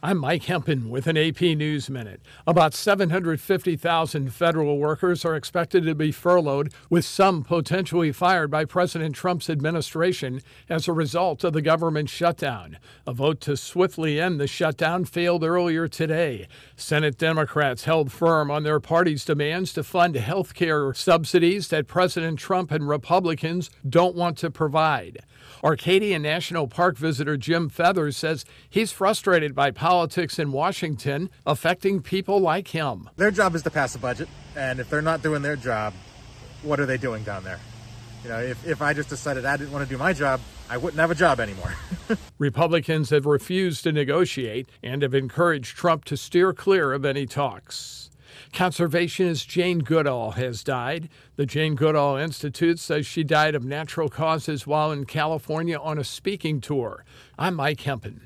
I'm Mike Hempen with an AP News Minute. About 750,000 federal workers are expected to be furloughed, with some potentially fired by President Trump's administration as a result of the government shutdown. A vote to swiftly end the shutdown failed earlier today. Senate Democrats held firm on their party's demands to fund health care subsidies that President Trump and Republicans don't want to provide. Arcadia National Park visitor Jim Feathers says he's frustrated by politics in Washington affecting people like him. Their job is to pass a budget, and if they're not doing their job, what are they doing down there? You know, if I just decided I didn't want to do my job, I wouldn't have a job anymore. Republicans have refused to negotiate and have encouraged Trump to steer clear of any talks. Conservationist Jane Goodall has died. The Jane Goodall Institute says she died of natural causes while in California on a speaking tour. I'm Mike Hempen.